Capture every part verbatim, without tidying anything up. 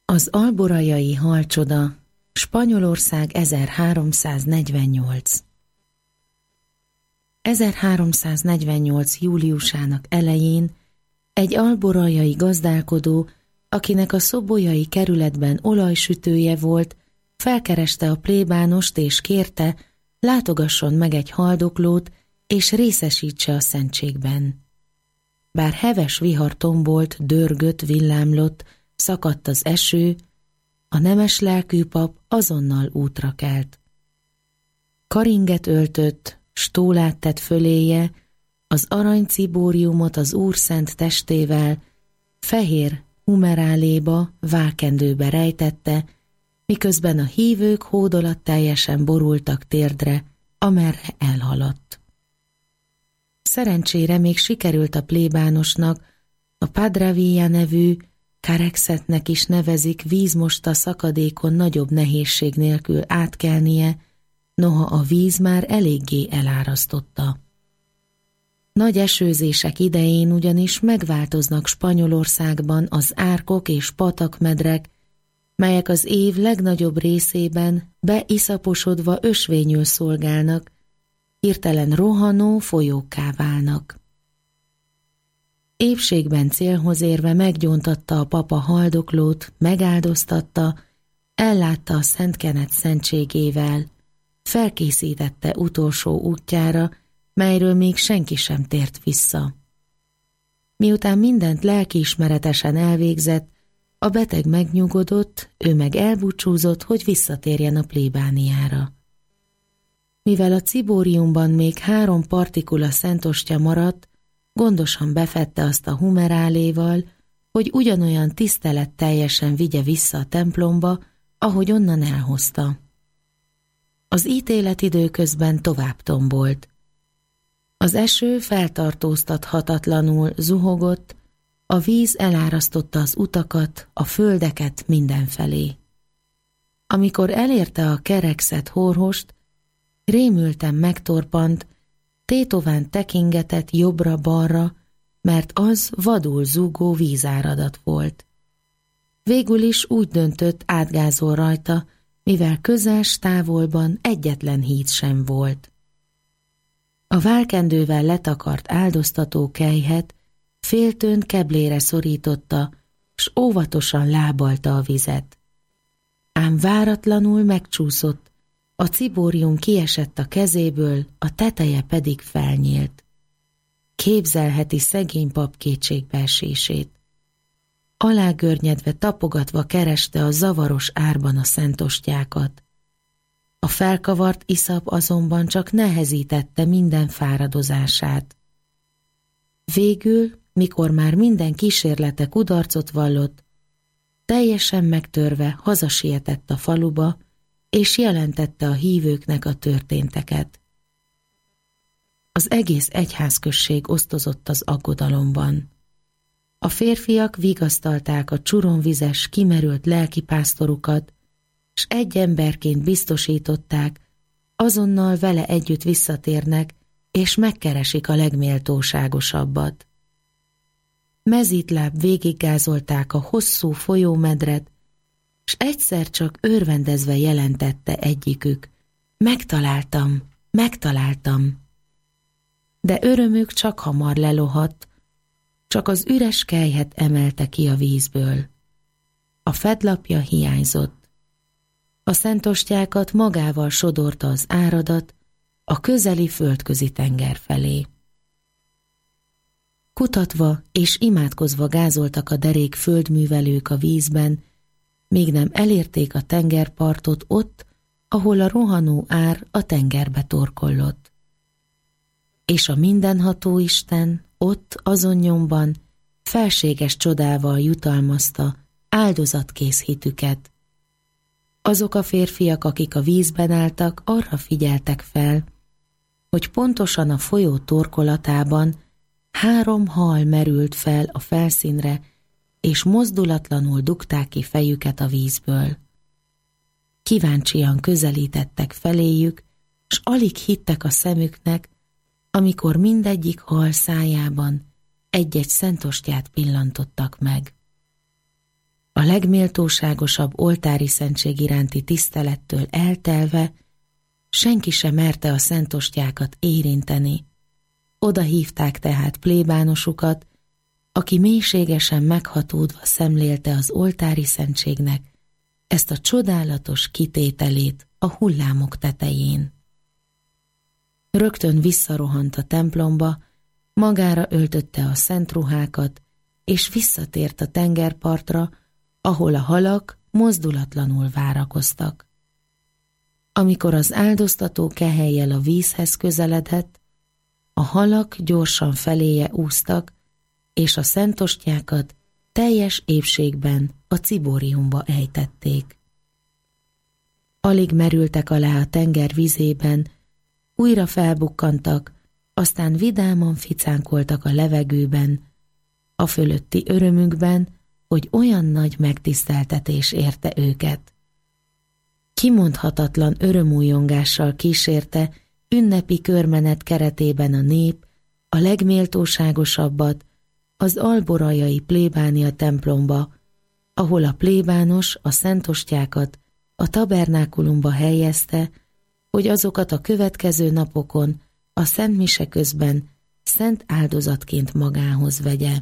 Az alborajai halcsoda, Spanyolország ezerháromszáznegyvennyolc. ezerháromszáznegyvennyolc. júliusának elején egy alborajai gazdálkodó, akinek a szobolyai kerületben olajsütője volt, felkereste a plébánost és kérte, látogasson meg egy haldoklót és részesítse a szentségben. Bár heves vihar tombolt, dörgött, villámlott, szakadt az eső, a nemes lelkű pap azonnal útra kelt. Karinget öltött, stólát tett föléje, az aranycibóriumot az Úr szent testével fehér humeráléba, vákendőbe rejtette, miközben a hívők hódolatteljesen borultak térdre, amerre elhaladt. Szerencsére még sikerült a plébánosnak, a Padre Via nevű, Carexetnek is nevezik, vízmosta szakadékon nagyobb nehézség nélkül átkelnie, noha a víz már eléggé elárasztotta. Nagy esőzések idején ugyanis megváltoznak Spanyolországban az árkok és patakmedrek, melyek az év legnagyobb részében beiszaposodva ösvényül szolgálnak, hirtelen rohanó folyókká válnak. Épségben célhoz érve meggyóntatta a papa haldoklót, megáldoztatta, ellátta a Szent Kenet szentségével, felkészítette utolsó útjára, melyről még senki sem tért vissza. Miután mindent lelkiismeretesen elvégzett, a beteg megnyugodott, ő meg elbúcsúzott, hogy visszatérjen a plébániára. Mivel a cibóriumban még három partikula szentostya maradt, gondosan befette azt a humeráléval, hogy ugyanolyan tiszteletteljesen vigye vissza a templomba, ahogy onnan elhozta. Az ítélet időközben tovább tombolt. Az eső feltartóztathatatlanul zuhogott, a víz elárasztotta az utakat, a földeket mindenfelé. Amikor elérte a Carexet horhost, rémülten megtorpant, tétován tekingetett jobbra-balra, mert az vadul zúgó vízáradat volt. Végül is úgy döntött, átgázol rajta, mivel közel távolban egyetlen híd sem volt. A válkendővel letakart áldoztató kelyhet féltőn keblére szorította, s óvatosan lábalta a vizet. Ám váratlanul megcsúszott, a cibórium kiesett a kezéből, a teteje pedig felnyílt. Képzelheti szegény pap kétségbeesését. Alágörnyedve, tapogatva kereste a zavaros árban a szentostyákat. A felkavart iszap azonban csak nehezítette minden fáradozását. Végül, mikor már minden kísérlete kudarcot vallott, teljesen megtörve hazasietett a faluba, és jelentette a hívőknek a történteket. Az egész egyházközség osztozott az aggodalomban. A férfiak vigasztalták a csuromvizes, kimerült lelkipásztorukat, s egy emberként biztosították, azonnal vele együtt visszatérnek, és megkeresik a legméltóságosabbat. Mezítláb végiggázolták a hosszú folyómedret, s egyszer csak örvendezve jelentette egyikük: megtaláltam, megtaláltam. De örömük csak hamar lelohadt, csak az üres kelyhet emelte ki a vízből. A fedlapja hiányzott. A szentostyákat magával sodorta az áradat a közeli földközi tenger felé. Kutatva és imádkozva gázoltak a derék földművelők a vízben, míg nem elérték a tengerpartot ott, ahol a rohanó ár a tengerbe torkollott. És a mindenható Isten ott, azon nyomban felséges csodával jutalmazta áldozatkész hitüket. Azok a férfiak, akik a vízben álltak, arra figyeltek fel, hogy pontosan a folyó torkolatában három hal merült fel a felszínre, és mozdulatlanul dugták ki fejüket a vízből. Kíváncsian közelítettek feléjük, s alig hittek a szemüknek, amikor mindegyik hal szájában egy-egy szentostyát pillantottak meg. a legméltóságosabb oltári szentség iránti tisztelettől eltelve, senki sem merte a szentostyákat érinteni. Oda hívták tehát plébánosukat, aki mélységesen meghatódva szemlélte az oltári szentségnek ezt a csodálatos kitételét a hullámok tetején. Rögtön visszarohant a templomba, magára öltötte a szent ruhákat, és visszatért a tengerpartra, ahol a halak mozdulatlanul várakoztak. Amikor az áldoztató kehellyel a vízhez közeledett, a halak gyorsan feléje úsztak, és a szentostyákat teljes épségben a cibóriumba ejtették. Alig merültek alá a tenger vizében, újra felbukkantak, aztán vidáman ficánkoltak a levegőben, a fölötti örömükben, hogy olyan nagy megtiszteltetés érte őket. Kimondhatatlan örömújongással kísérte ünnepi körmenet keretében a nép a legméltóságosabbat, az alborajai plébánia templomba, ahol a plébános a szentostyákat a tabernákulumba helyezte, hogy azokat a következő napokon a szent mise közben szent áldozatként magához vegye.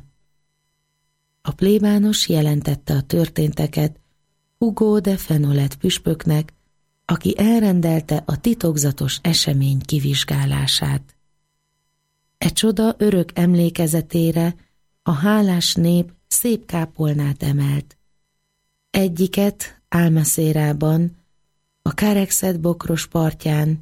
A plébános jelentette a történteket Hugo de Fenolet püspöknek, aki elrendelte a titokzatos esemény kivizsgálását. E csoda örök emlékezetére a hálás nép szép kápolnát emelt. Egyiket Almacérában, a Carexet bokros partján,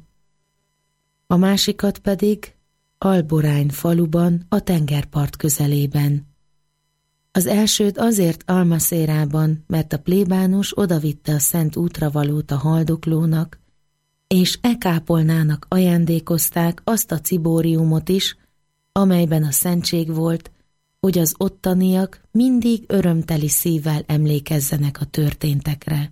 a másikat pedig Alborány faluban, a tengerpart közelében. Az elsőt azért Almacérában, mert a plébános odavitte a szent útravalót a haldoklónak, és e kápolnának ajándékozták azt a cibóriumot is, amelyben a szentség volt, hogy az ottaniak mindig örömteli szívvel emlékezzenek a történtekre.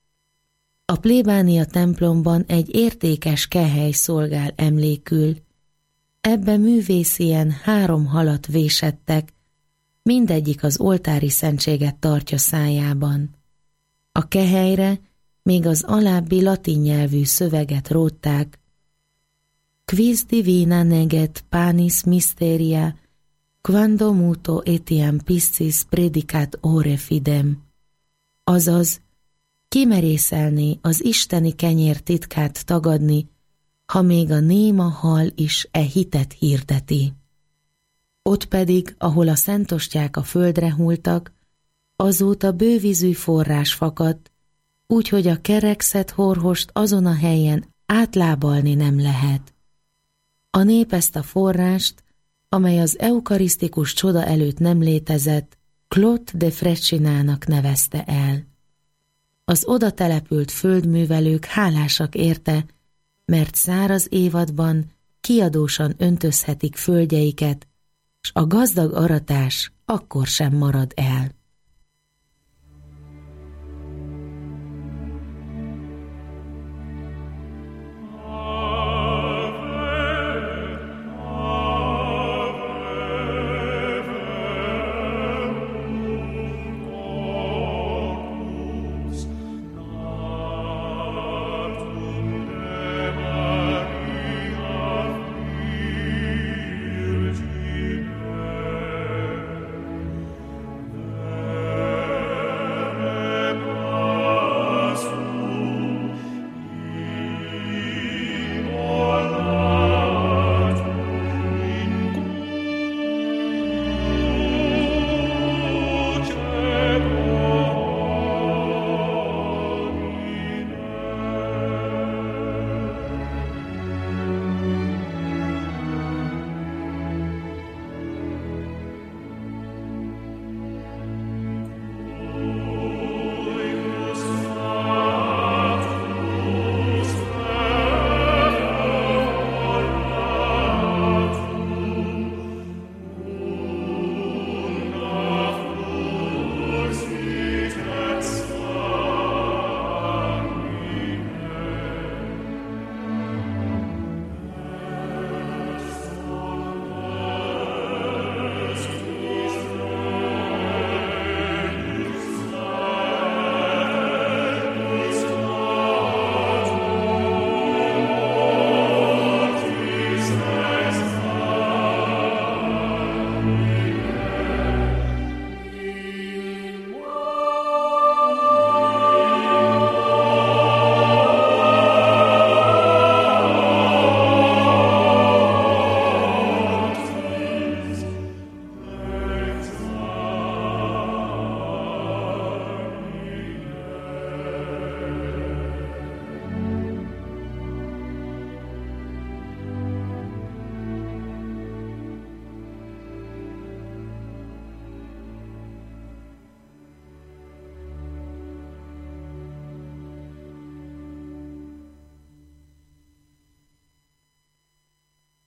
A plébánia templomban egy értékes kehely szolgál emlékül, ebbe művészien három halat vésettek, mindegyik az oltári szentséget tartja szájában. A kehelyre még az alábbi latin nyelvű szöveget rótták: Quis divina neget panis mysteria, quando muto etiam piscis predicat ore fidem. Azaz, kimerészelné az isteni kenyér titkát tagadni, ha még a néma hal is e hitet hirdeti. Ott pedig, ahol a szentostyák a földre hulltak, azóta bővízű forrás fakadt, úgyhogy a kerekszett horhost azon a helyen átlábalni nem lehet. A nép ezt a forrást, amely az eukarisztikus csoda előtt nem létezett, Clotte de Frecinának nevezte el. Az oda települt földművelők hálásak érte, mert száraz évadban kiadósan öntözhetik földjeiket, s a gazdag aratás akkor sem marad el. There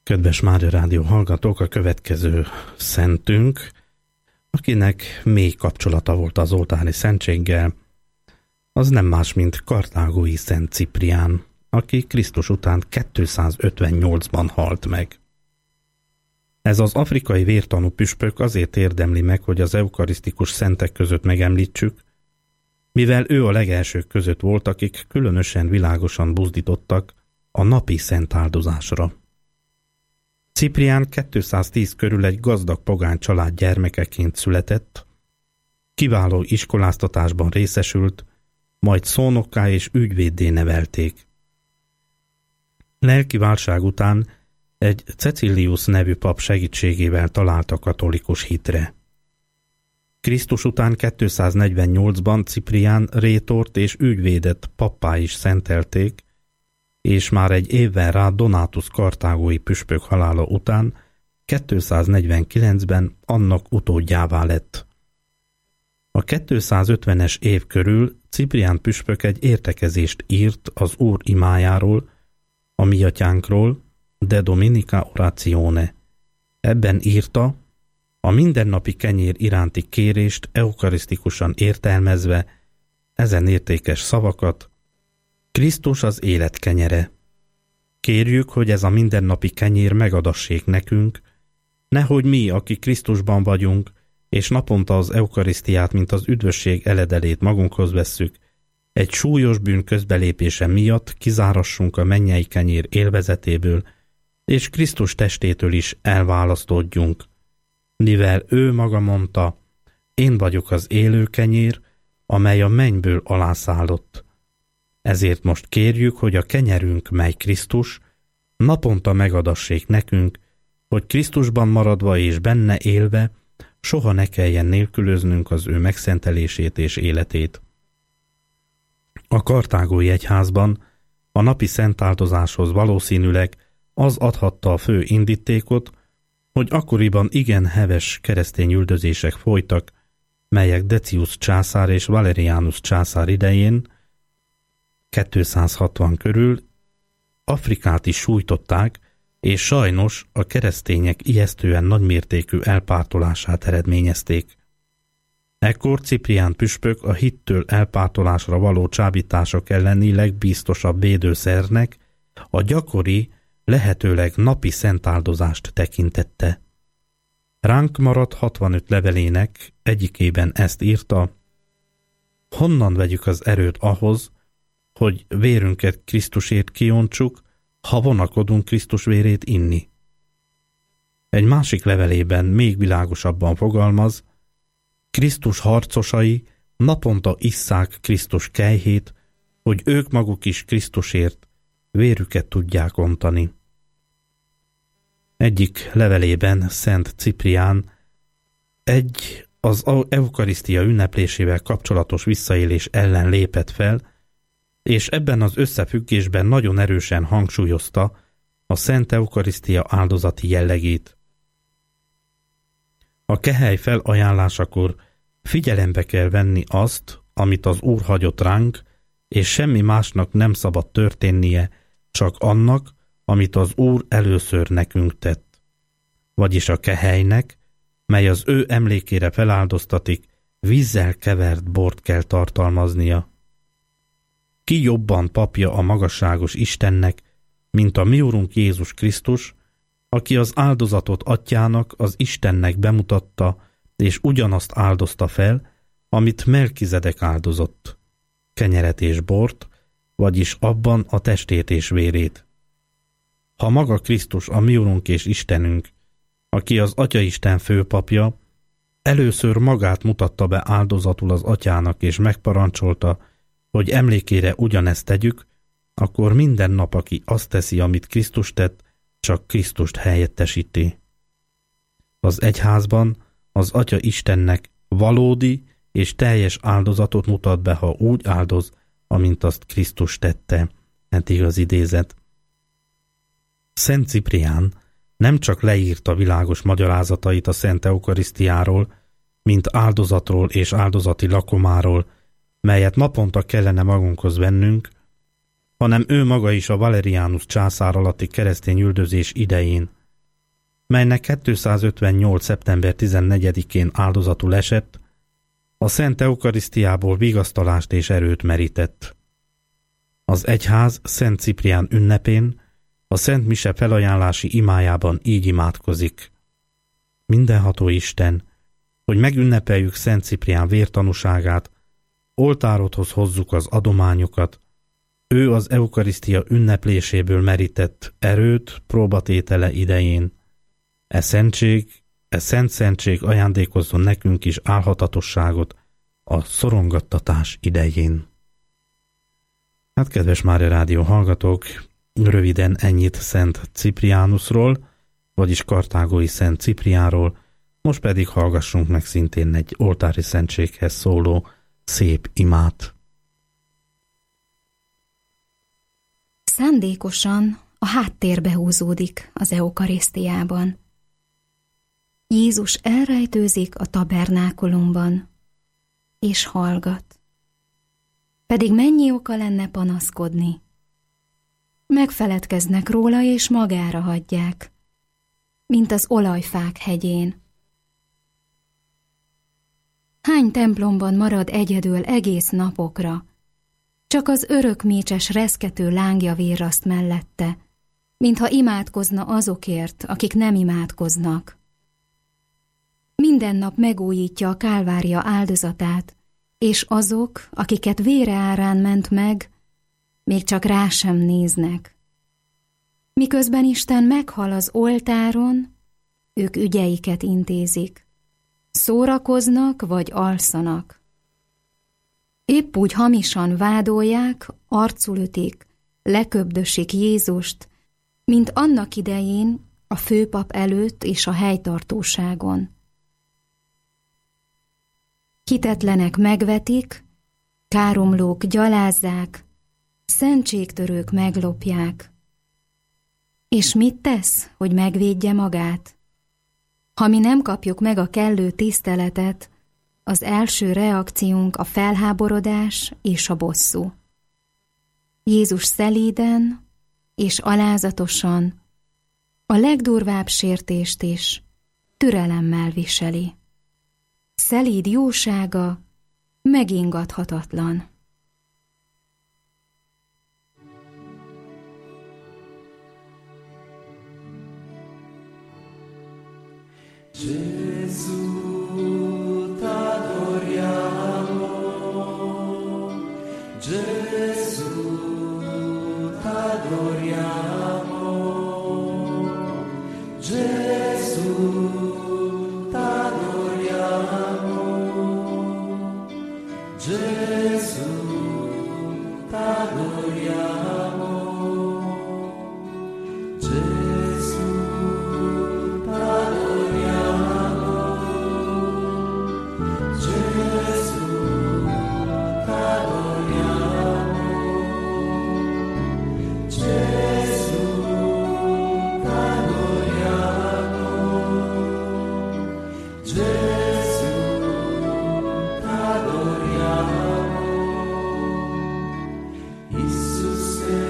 Kedves Mária Rádió hallgatók, a következő szentünk, akinek mély kapcsolata volt az oltári szentséggel, az nem más, mint kartágói Szent Ciprián, aki Krisztus után kétszázötvennyolcban halt meg. Ez az afrikai vértanú püspök azért érdemli meg, hogy az eukarisztikus szentek között megemlítsük, mivel ő a legelsők között volt, akik különösen világosan buzdítottak a napi szentáldozásra. Ciprián kétszáztíz körül egy gazdag pogány család gyermekeként született, kiváló iskoláztatásban részesült, majd szónokká és ügyvéddé nevelték. Lelki válság után egy Cecilius nevű pap segítségével találta katolikus hitre. Krisztus után kétszáznegyvennyolcban Ciprián rétort és ügyvédet pappá is szentelték, és már egy évvel rá Donátus kartágói püspök halála után kétszáznegyvenkilencben annak utódjává lett. A kétszázötvenes év körül Ciprián püspök egy értekezést írt az Úr imájáról, a mi atyánkról, De Dominica Oratione. Ebben írta, a mindennapi kenyér iránti kérést eukarisztikusan értelmezve ezen értékes szavakat: Krisztus az élet kenyere. Kérjük, hogy ez a mindennapi kenyér megadassék nekünk, nehogy mi, akik Krisztusban vagyunk, és naponta az eukarisztiát, mint az üdvösség eledelét magunkhoz vesszük, egy súlyos bűn közbelépése miatt kizárassunk a mennyei kenyér élvezetéből, és Krisztus testétől is elválasztódjunk. Mivel ő maga mondta, én vagyok az élő kenyér, amely a mennyből alászállott. Ezért most kérjük, hogy a kenyerünk, mely Krisztus, naponta megadassék nekünk, hogy Krisztusban maradva és benne élve soha ne kelljen nélkülöznünk az ő megszentelését és életét. A kartágói egyházban a napi szentáldozáshoz valószínűleg az adhatta a fő indítékot, hogy akkoriban igen heves keresztény üldözések folytak, melyek Decius császár és Valerianus császár idején, kétszázhatvan körül Afrikát is sújtották, és sajnos a keresztények ijesztően nagymértékű elpártolását eredményezték. Ekkor Ciprián püspök a hittől elpártolásra való csábítások elleni legbiztosabb védőszernek a gyakori, lehetőleg napi szentáldozást tekintette. Ránk maradt hatvanöt levelének egyikében ezt írta: honnan vegyük az erőt ahhoz, hogy vérünket Krisztusért kiontsuk, ha vonakodunk Krisztus vérét inni. Egy másik levelében még világosabban fogalmaz: Krisztus harcosai naponta isszák Krisztus kejhét, hogy ők maguk is Krisztusért vérüket tudják ontani. Egyik levelében Szent Ciprián egy az eukarisztia ünneplésével kapcsolatos visszaélés ellen lépett fel, és ebben az összefüggésben nagyon erősen hangsúlyozta a Szent Eukarisztia áldozati jellegét. A kehely felajánlásakor figyelembe kell venni azt, amit az Úr hagyott ránk, és semmi másnak nem szabad történnie, csak annak, amit az Úr először nekünk tett. Vagyis a kehelynek, mely az ő emlékére feláldoztatik, vízzel kevert bort kell tartalmaznia. Ki jobban papja a magasságos Istennek, mint a mi Urunk Jézus Krisztus, aki az áldozatot atyának, az Istennek bemutatta, és ugyanazt áldozta fel, amit Melkizedek áldozott, kenyeret és bort, vagyis abban a testét és vérét. Ha maga Krisztus a mi Urunk és Istenünk, aki az Atyaisten főpapja, először magát mutatta be áldozatul az atyának, és megparancsolta, hogy emlékére ugyanezt tegyük, akkor minden nap, aki azt teszi, amit Krisztus tett, csak Krisztust helyettesíti. Az egyházban az Atya Istennek valódi és teljes áldozatot mutat be, ha úgy áldoz, amint azt Krisztus tette. Eddig az idézet. Szent Ciprián nem csak leírta világos magyarázatait a Szent Eukarisztiáról, mint áldozatról és áldozati lakomáról, melyet naponta kellene magunkhoz vennünk, hanem ő maga is a Valerianus császár alatti keresztény üldözés idején melynek kétszázötvennyolc. szeptember tizennegyedikén áldozatul esett, a Szent Eukarisztiából vigasztalást és erőt merített. Az egyház Szent Ciprián ünnepén a Szent Mise felajánlási imájában így imádkozik. Mindenható Isten, hogy megünnepeljük Szent Ciprián vértanúságát, oltárodhoz hozzuk az adományokat, ő az Eukarisztia ünnepléséből merített erőt próbatétele idején. E szentség, e szent szentség ajándékozzon nekünk is álhatatosságot a szorongattatás idején. Hát kedves Mária Rádió hallgatók, röviden ennyit Szent Cipriánusról, vagyis kartágói Szent Cipriánról, most pedig hallgassunk meg szintén egy oltári szentséghez szóló szép imát. Szándékosan a háttérbe húzódik az eukarisztiában. Jézus elrejtőzik a tabernákulumban, és hallgat. Pedig mennyi oka lenne panaszkodni? Megfeledkeznek róla, és magára hagyják, mint az olajfák hegyén. Hány templomban marad egyedül egész napokra, csak az örökmécses reszkető lángja virraszt mellette, mintha imádkozna azokért, akik nem imádkoznak. Minden nap megújítja a Kálvária áldozatát, és azok, akiket vére árán ment meg, még csak rá sem néznek. Miközben Isten meghal az oltáron, ők ügyeiket intézik. Szórakoznak vagy alszanak. Épp úgy hamisan vádolják, arcul ütik, leköbdösik Jézust, mint annak idején a főpap előtt és a helytartóságon. Hitetlenek megvetik, káromlók gyalázzák, szentségtörők meglopják. És mit tesz, hogy megvédje magát? Ha mi nem kapjuk meg a kellő tiszteletet, az első reakciónk a felháborodás és a bosszú. Jézus szelíden és alázatosan a legdurvább sértést is türelemmel viseli. Szelíd jósága megingathatatlan. Gesù, t'adoriamo, Gesù, t'adoriamo, Gesù, t'adoriamo, Gesù, t'adoriamo, Gesù, Iisuse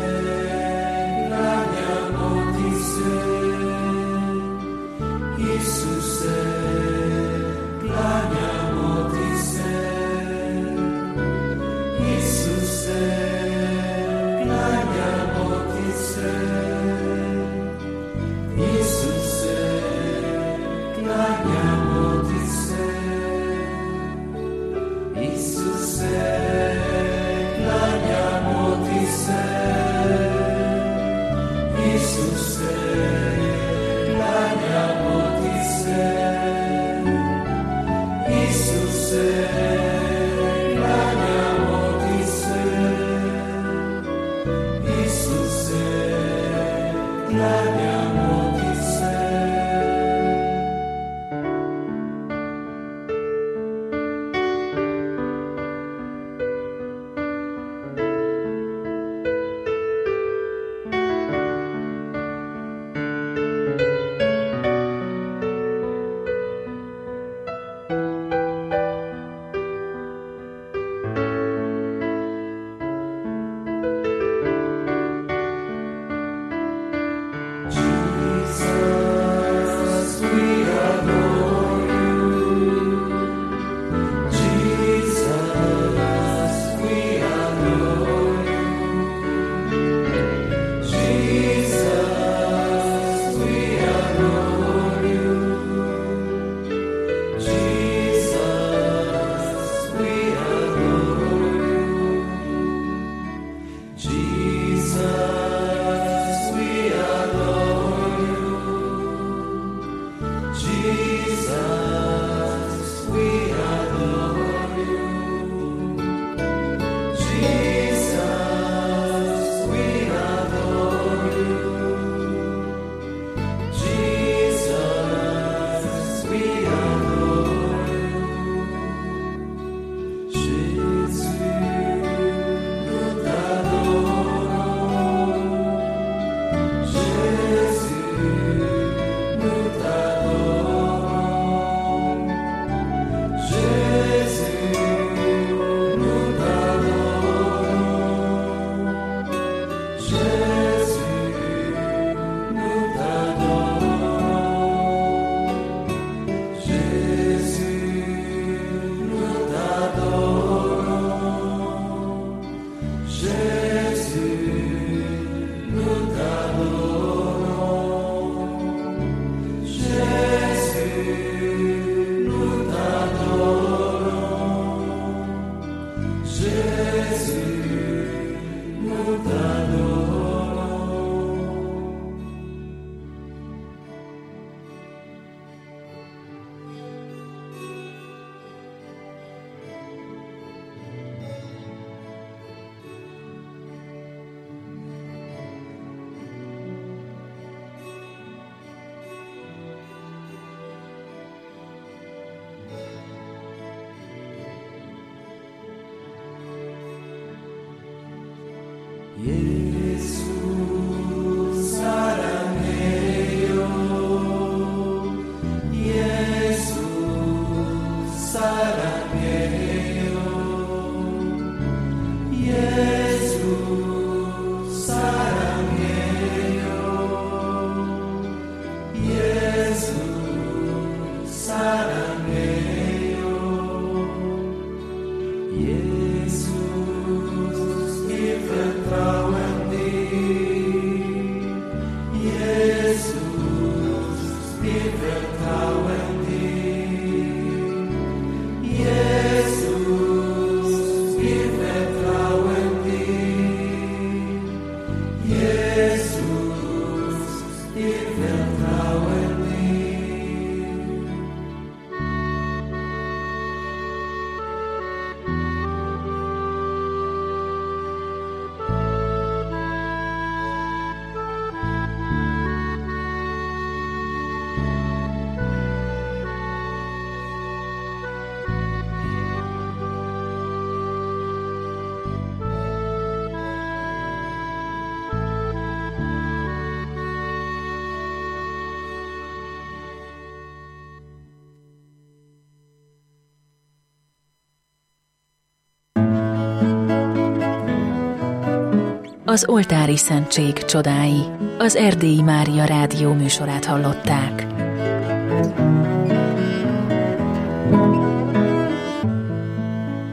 Az oltári szentség csodái, az Erdélyi Mária rádió műsorát hallották.